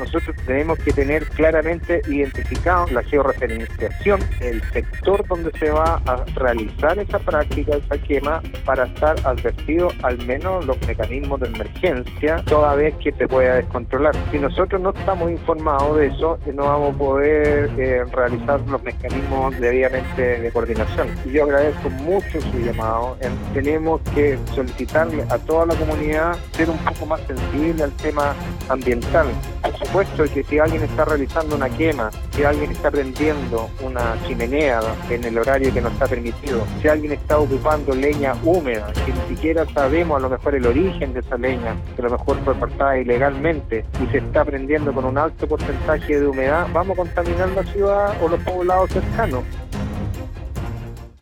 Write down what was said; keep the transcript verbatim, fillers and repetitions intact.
nosotros tenemos que tener claramente identificado la georreferenciación, el sector donde se va a realizar esa práctica, esa quema, para estar advertido al menos los mecanismos de emergencia toda vez que se pueda descontrolar. Si nosotros no estamos informados de eso, no vamos a poder eh, realizar los mecanismos debidamente de coordinación. Y yo agradezco mucho su llamado. Eh, tenemos que solicitarle a toda la comunidad ser un poco más sensible al tema ambiental. Por supuesto que si alguien está realizando una quema, si alguien está prendiendo una chimenea en el horario que no está permitido, si alguien está ocupando leña húmeda, que ni siquiera sabemos a lo mejor el origen de esa leña, que a lo mejor fue cortada ilegalmente y se está prendiendo con un alto porcentaje de humedad, vamos a contaminar la ciudad o los poblados cercanos.